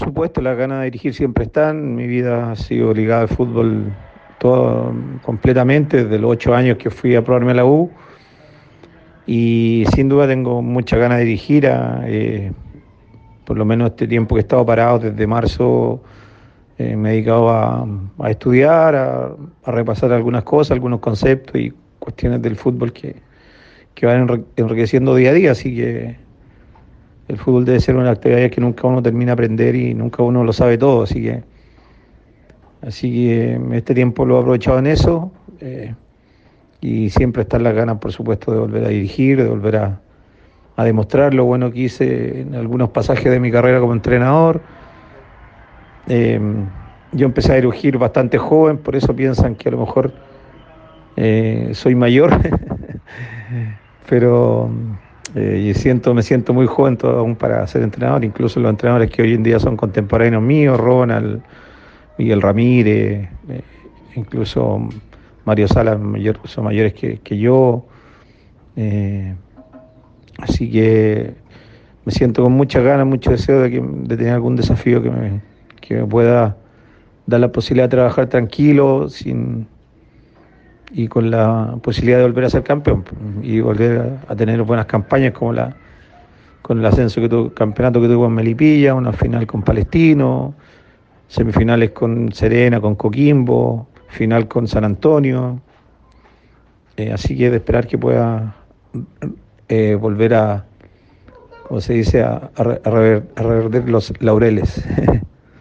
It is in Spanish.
supuesto, las ganas de dirigir siempre están. Mi vida ha sido ligada al fútbol todo completamente, desde los 8 años que fui a probarme a la U. Y sin duda tengo muchas ganas de dirigir, por lo menos este tiempo que he estado parado desde marzo. Me he dedicado a estudiar, a repasar algunas cosas, algunos conceptos y cuestiones del fútbol que van enriqueciendo día a día, así que el fútbol debe ser una actividad que nunca uno termina de aprender y nunca uno lo sabe todo, así que este tiempo lo he aprovechado en eso, y siempre están las ganas, por supuesto, de volver a dirigir, de volver a demostrar lo bueno que hice en algunos pasajes de mi carrera como entrenador. Eh, yo empecé a dirigir bastante joven, por eso piensan que a lo mejor soy mayor, pero me siento muy joven todo aún para ser entrenador. Incluso los entrenadores que hoy en día son contemporáneos míos, Ronald, Miguel Ramírez, incluso Mario Salas, son mayores que yo. Eh, Así que me siento con muchas ganas, mucho deseo de tener algún desafío que me pueda dar la posibilidad de trabajar tranquilo y con la posibilidad de volver a ser campeón y volver a tener buenas campañas como con el ascenso campeonato que tuvo en Melipilla, una final con Palestino, semifinales con Serena, con Coquimbo, final con San Antonio. Así que de esperar que pueda volver a, como se dice, a revertir los laureles.